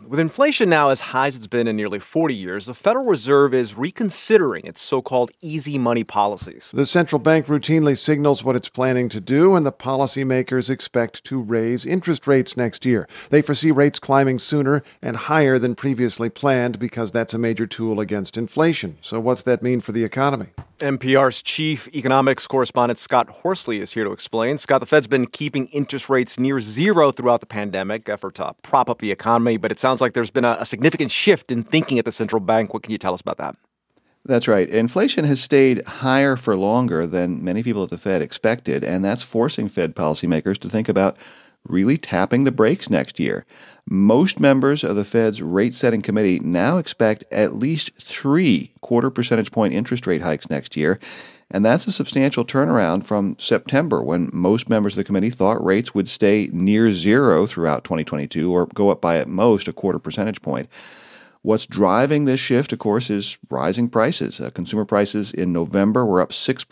With inflation now as high as it's been in nearly 40 years, the Federal Reserve is reconsidering its so-called easy money policies. The central bank routinely signals what it's planning to do, and the policymakers expect to raise interest rates next year. They foresee rates climbing sooner and higher than previously planned because that's a major tool against inflation. So what's that mean for the economy? NPR's chief economics correspondent Scott Horsley is here to explain. Scott, the Fed's been keeping interest rates near zero throughout the pandemic, effort to prop up the economy, but it sounds like there's been a significant shift in thinking at the central bank. What can you tell us about that? That's right. Inflation has stayed higher for longer than many people at the Fed expected, and that's forcing Fed policymakers to think about really tapping the brakes next year. Most members of the Fed's rate-setting committee now expect at least 3 quarter percentage point interest rate hikes next year, and that's a substantial turnaround from September, when most members of the committee thought rates would stay near zero throughout 2022 or go up by at most a quarter percentage point. What's driving this shift, of course, is rising prices. Consumer prices in November were up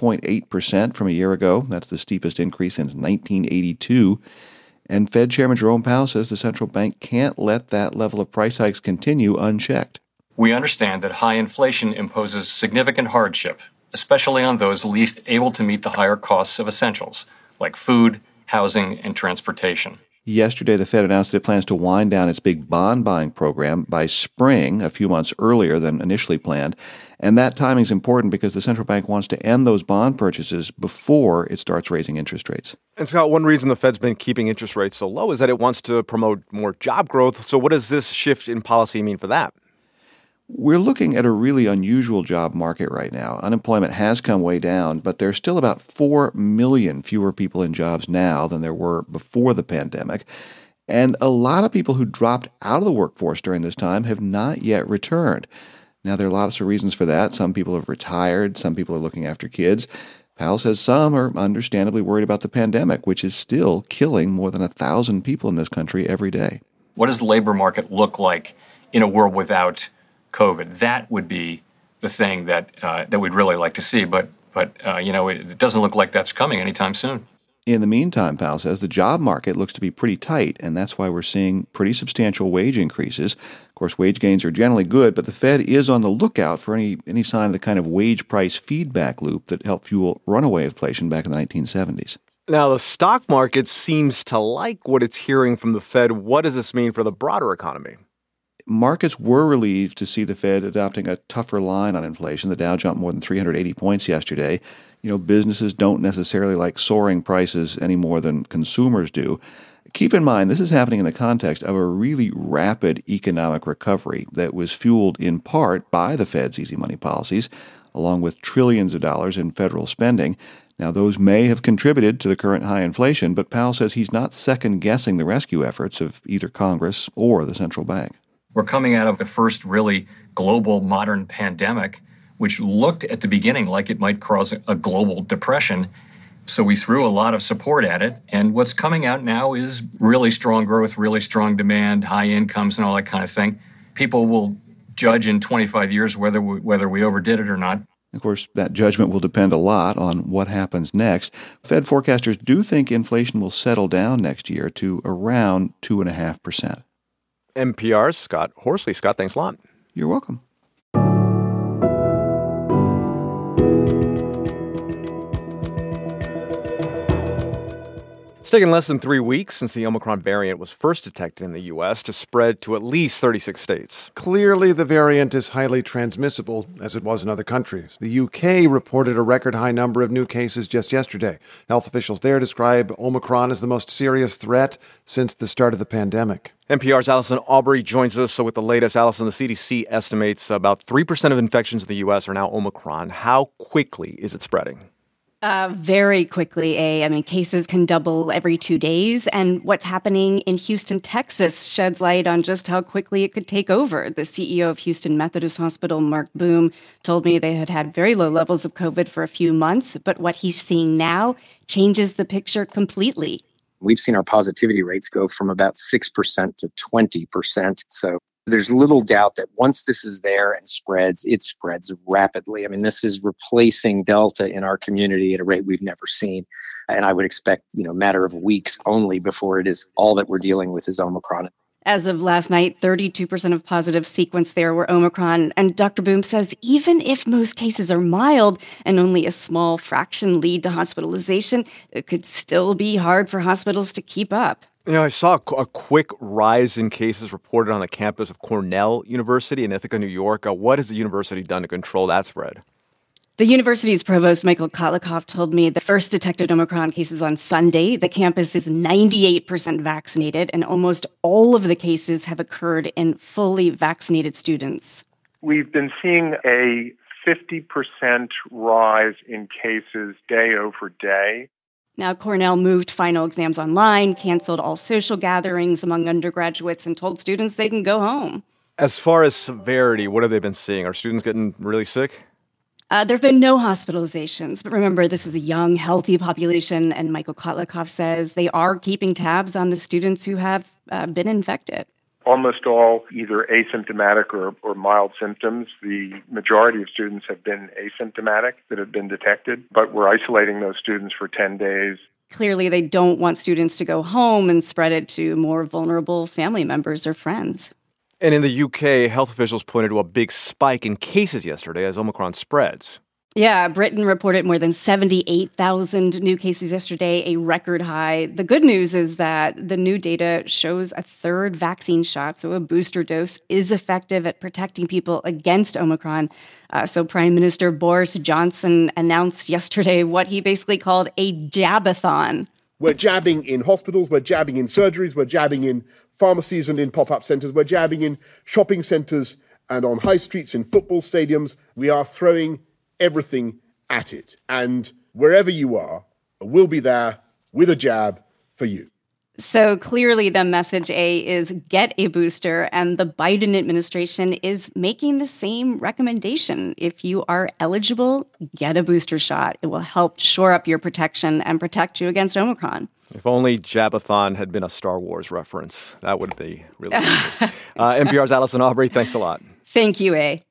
6.8% from a year ago. That's the steepest increase since 1982. And Fed Chairman Jerome Powell says the central bank can't let that level of price hikes continue unchecked. We understand that high inflation imposes significant hardship, especially on those least able to meet the higher costs of essentials, like food, housing, and transportation. Yesterday, the Fed announced that it plans to wind down its big bond buying program by spring, a few months earlier than initially planned. And that timing is important because the central bank wants to end those bond purchases before it starts raising interest rates. And Scott, one reason the Fed's been keeping interest rates so low is that it wants to promote more job growth. So what does this shift in policy mean for that? We're looking at a really unusual job market right now. Unemployment has come way down, but there's still about 4 million fewer people in jobs now than there were before the pandemic. And a lot of people who dropped out of the workforce during this time have not yet returned. Now, there are lots of reasons for that. Some people have retired. Some people are looking after kids. Powell says some are understandably worried about the pandemic, which is still killing more than 1,000 people in this country every day. What does the labor market look like in a world without COVID? That would be the thing that we'd really like to see. But it doesn't look like that's coming anytime soon. In the meantime, Powell says the job market looks to be pretty tight, and that's why we're seeing pretty substantial wage increases. Of course, wage gains are generally good, but the Fed is on the lookout for any sign of the kind of wage price feedback loop that helped fuel runaway inflation back in the 1970s. Now, the stock market seems to like what it's hearing from the Fed. What does this mean for the broader economy? Markets were relieved to see the Fed adopting a tougher line on inflation. The Dow jumped more than 380 points yesterday. Businesses don't necessarily like soaring prices any more than consumers do. Keep in mind, this is happening in the context of a really rapid economic recovery that was fueled in part by the Fed's easy money policies, along with trillions of dollars in federal spending. Now, those may have contributed to the current high inflation, but Powell says he's not second-guessing the rescue efforts of either Congress or the central bank. We're coming out of the first really global modern pandemic, which looked at the beginning like it might cause a global depression. So we threw a lot of support at it. And what's coming out now is really strong growth, really strong demand, high incomes, and all that kind of thing. People will judge in 25 years whether we overdid it or not. Of course, that judgment will depend a lot on what happens next. Fed forecasters do think inflation will settle down next year to around 2.5%. NPR's Scott Horsley. Scott, thanks a lot. You're welcome. It's taken less than 3 weeks since the Omicron variant was first detected in the U.S. to spread to at least 36 states. Clearly, the variant is highly transmissible, as it was in other countries. The UK reported a record high number of new cases just yesterday. Health officials there describe Omicron as the most serious threat since the start of the pandemic. NPR's Allison Aubrey joins us. So with the latest, Allison, the CDC estimates about 3% of infections in the U.S. are now Omicron. How quickly is it spreading? Very quickly, cases can double every 2 days. And what's happening in Houston, Texas sheds light on just how quickly it could take over. The CEO of Houston Methodist Hospital, Mark Boom, told me they had had very low levels of COVID for a few months. But what he's seeing now changes the picture completely. We've seen our positivity rates go from about 6% to 20%. So there's little doubt that once this is there and spreads, it spreads rapidly. This is replacing Delta in our community at a rate we've never seen. And I would expect, a matter of weeks only before it is all that we're dealing with is Omicron. As of last night, 32% of positives sequenced there were Omicron. And Dr. Boom says even if most cases are mild and only a small fraction lead to hospitalization, it could still be hard for hospitals to keep up. You know, I saw a quick rise in cases reported on the campus of Cornell University in Ithaca, New York. What has the university done to control that spread? The university's provost, Michael Kotlikoff, told me the first detected Omicron cases on Sunday. The campus is 98% vaccinated, and almost all of the cases have occurred in fully vaccinated students. We've been seeing a 50% rise in cases day over day. Now, Cornell moved final exams online, canceled all social gatherings among undergraduates, and told students they can go home. As far as severity, what have they been seeing? Are students getting really sick? There have been no hospitalizations, but remember, this is a young, healthy population, and Michael Kotlikoff says they are keeping tabs on the students who have been infected. Almost all either asymptomatic or mild symptoms. The majority of students have been asymptomatic that have been detected, but we're isolating those students for 10 days. Clearly, they don't want students to go home and spread it to more vulnerable family members or friends. And in the UK, health officials pointed to a big spike in cases yesterday as Omicron spreads. Yeah, Britain reported more than 78,000 new cases yesterday, a record high. The good news is that the new data shows a third vaccine shot, so a booster dose, is effective at protecting people against Omicron. So Prime Minister Boris Johnson announced yesterday what he basically called a jabathon. We're jabbing in hospitals, we're jabbing in surgeries, we're jabbing in pharmacies and in pop-up centres, we're jabbing in shopping centres and on high streets, in football stadiums. We are throwing everything at it. And wherever you are, we'll be there with a jab for you. So clearly the message, is get a booster, and the Biden administration is making the same recommendation. If you are eligible, get a booster shot. It will help shore up your protection and protect you against Omicron. If only Jabathon had been a Star Wars reference. That would be really good. NPR's Allison Aubrey, thanks a lot. Thank you, A.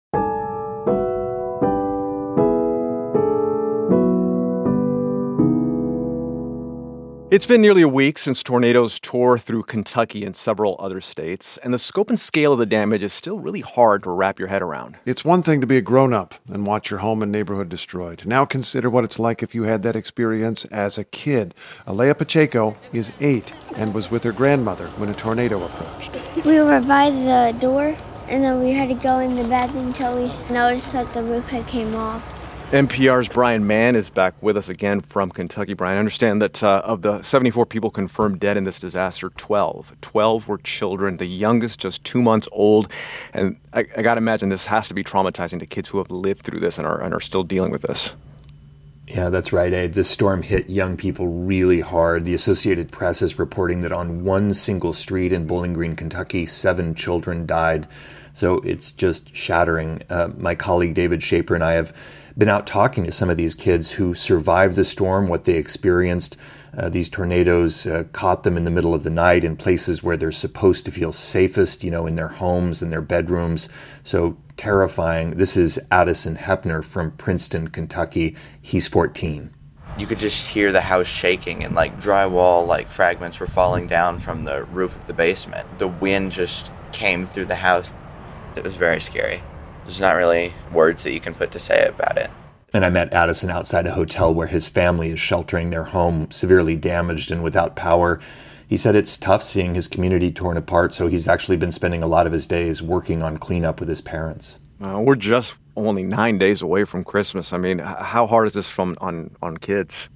It's been nearly a week since tornadoes tore through Kentucky and several other states, and the scope and scale of the damage is still really hard to wrap your head around. It's one thing to be a grown-up and watch your home and neighborhood destroyed. Now consider what it's like if you had that experience as a kid. Alea Pacheco is 8 and was with her grandmother when a tornado approached. We were by the door, and then we had to go in the bathroom until we noticed that the roof had came off. NPR's Brian Mann is back with us again from Kentucky. Brian, I understand that of the 74 people confirmed dead in this disaster, 12 were children, the youngest just 2 months old. And I got to imagine this has to be traumatizing to kids who have lived through this and are still dealing with this. Yeah, that's right, Abe. This storm hit young people really hard. The Associated Press is reporting that on one single street in Bowling Green, Kentucky, 7 children died. So it's just shattering. My colleague David Shaper and I have been out talking to some of these kids who survived the storm, what they experienced. These tornadoes caught them in the middle of the night in places where they're supposed to feel safest, in their homes and their bedrooms. So terrifying. This is Addison Hepner from Princeton, Kentucky. He's 14. You could just hear the house shaking and drywall fragments were falling down from the roof of the basement. The wind just came through the house. It was very scary. There's not really words that you can put to say about it. And I met Addison outside a hotel where his family is sheltering their home, severely damaged and without power. He said it's tough seeing his community torn apart, so he's actually been spending a lot of his days working on cleanup with his parents. We're just only 9 days away from Christmas. I mean, how hard is this on kids?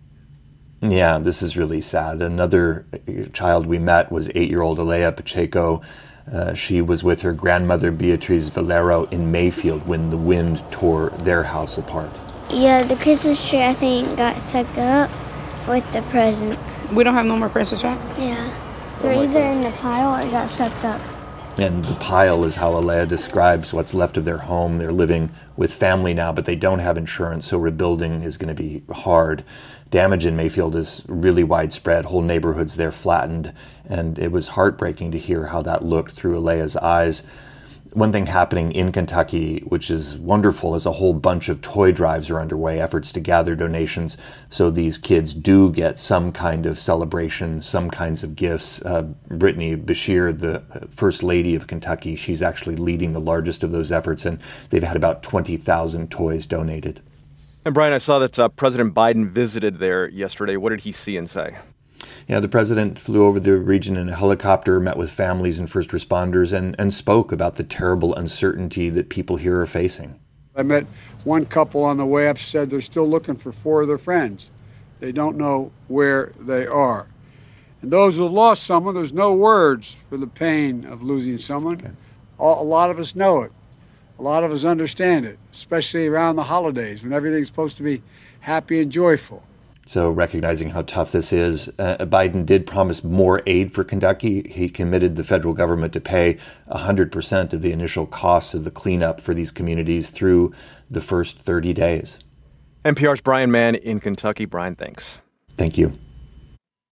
Yeah, this is really sad. Another child we met was 8-year-old Alea Pacheco. She was with her grandmother, Beatriz Valero, in Mayfield when the wind tore their house apart. Yeah, the Christmas tree, I think, got sucked up with the presents. We don't have no more presents, right? Yeah. They're either in the pile or got sucked up. And the pile is how Alea describes what's left of their home. They're living with family now, but they don't have insurance, so rebuilding is going to be hard. Damage in Mayfield is really widespread. Whole neighborhoods there flattened, and it was heartbreaking to hear how that looked through Alea's eyes. One thing happening in Kentucky, which is wonderful, is a whole bunch of toy drives are underway, efforts to gather donations so these kids do get some kind of celebration, some kinds of gifts. Brittany Bashir, the First Lady of Kentucky, she's actually leading the largest of those efforts, and they've had about 20,000 toys donated. And Brian, I saw that President Biden visited there yesterday. What did he see and say? Yeah, the president flew over the region in a helicopter, met with families and first responders, and spoke about the terrible uncertainty that people here are facing. I met one couple on the way up, said they're still looking for 4 of their friends. They don't know where they are. And those who have lost someone, there's no words for the pain of losing someone. Okay. A lot of us know it. A lot of us understand it, especially around the holidays when everything's supposed to be happy and joyful. So recognizing how tough this is, Biden did promise more aid for Kentucky. He committed the federal government to pay 100% of the initial costs of the cleanup for these communities through the first 30 days. NPR's Brian Mann in Kentucky. Brian, thanks. Thank you.